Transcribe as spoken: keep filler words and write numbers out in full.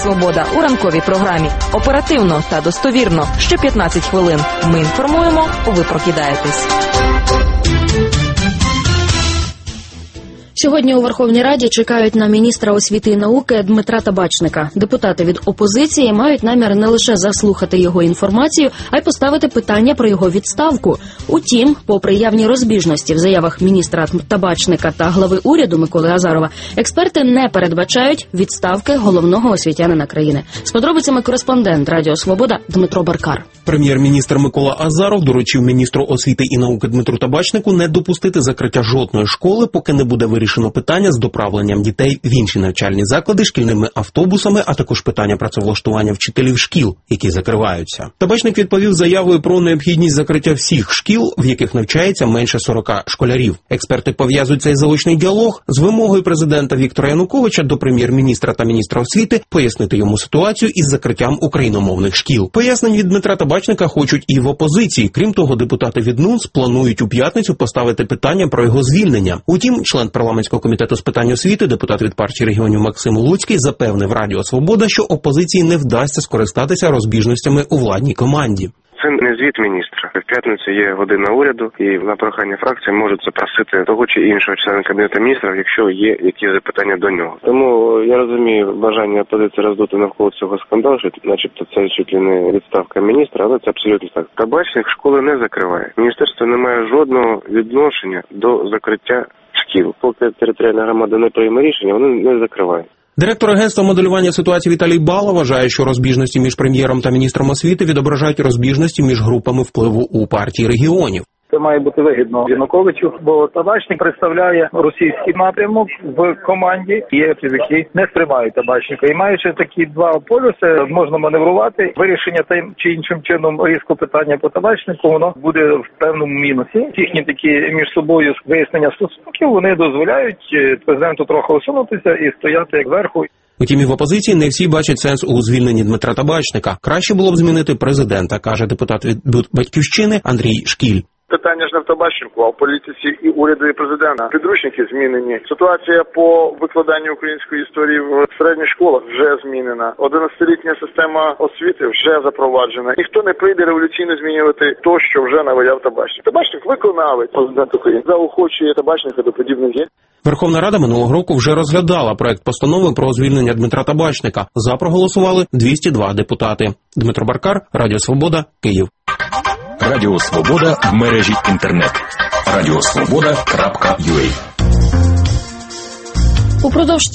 Свобода у ранковій програмі. Оперативно та достовірно. Ще п'ятнадцять хвилин. Ми інформуємо, ви прокидаєтесь. Сьогодні у Верховній Раді чекають на міністра освіти і науки Дмитра Табачника. Депутати від опозиції мають намір не лише заслухати його інформацію, а й поставити питання про його відставку. Утім, попри явні розбіжності в заявах міністра Табачника та глави уряду Миколи Азарова, експерти не передбачають відставки головного освітянина країни. З подробицями кореспондент Радіо Свобода Дмитро Баркар. Прем'єр-міністр Микола Азаров доручив міністру освіти і науки Дмитру Табачнику не допустити закриття жодної школи, поки не буде вирішено питання з доправленням дітей в інші навчальні заклади шкільними автобусами, а також питання працевлаштування вчителів шкіл, які закриваються. Табачник відповів заявою про необхідність закриття всіх шкіл, в яких навчається менше сорока школярів. Експерти пов'язують цей заочний діалог з вимогою президента Віктора Януковича до прем'єр-міністра та міністра освіти пояснити йому ситуацію із закриттям україномовних шкіл. Пояснень від Дмитра Табачника хочуть і в опозиції. Крім того, депутати від НУНС планують у п'ятницю поставити питання про його звільнення. Утім, член парламентського комітету з питань освіти, депутат від партії регіонів Максим Луцький запевнив Радіо Свобода, що опозиції не вдасться скористатися розбіжностями у владній команді. Це не звіт міністра. В п'ятницю є година уряду, і на прохання фракції можуть запросити того чи іншого члена кабінету міністрів, якщо є якісь запитання до нього. Тому я розумію бажання опозиції роздути навколо цього скандалу, що начебто це чуть ли не відставка міністра, але це абсолютно так. Табачник школи не закриває. Міністерство не має жодного відношення до закриття шкіл. Поки територіальна громада не прийме рішення, вони не закривають. Директор агентства моделювання ситуації Віталій Бала вважає, що розбіжності між прем'єром та міністром освіти відображають розбіжності між групами впливу у партії регіонів. Це має бути вигідно Януковичу, бо Табачник представляє російський напрямок в команді, є які не сприймають Табачника. І маючи такі два полюси, можна маневрувати. Вирішення тим чи іншим чином різкого питання по Табачнику, воно буде в певному мінусі. Їхні такі між собою вияснення стосунків, вони дозволяють президенту трохи усунутися і стояти як верху. Утім, і в опозиції не всі бачать сенс у звільненні Дмитра Табачника. Краще було б змінити президента, каже депутат від «Батьківщини» Андрій Шкіль. Питання ж не в Табачнику, а в політиці і уряду, і президента. Підручники змінені. Ситуація по викладанню української історії в середніх школах вже змінена. одинадцятилітня система освіти вже запроваджена. Ніхто не прийде революційно змінювати то, що вже наваяв Табачник. Табачник виконавець, президент України заохочує Табачника до подібних дій. Верховна Рада минулого року вже розглядала проект постанови про звільнення Дмитра Табачника. За проголосували двісті два депутати. Дмитро Баркар, Радіо Свобода, Київ. Радіо Свобода в мережі інтернет. радіосвобода крапка ю а. Упродовж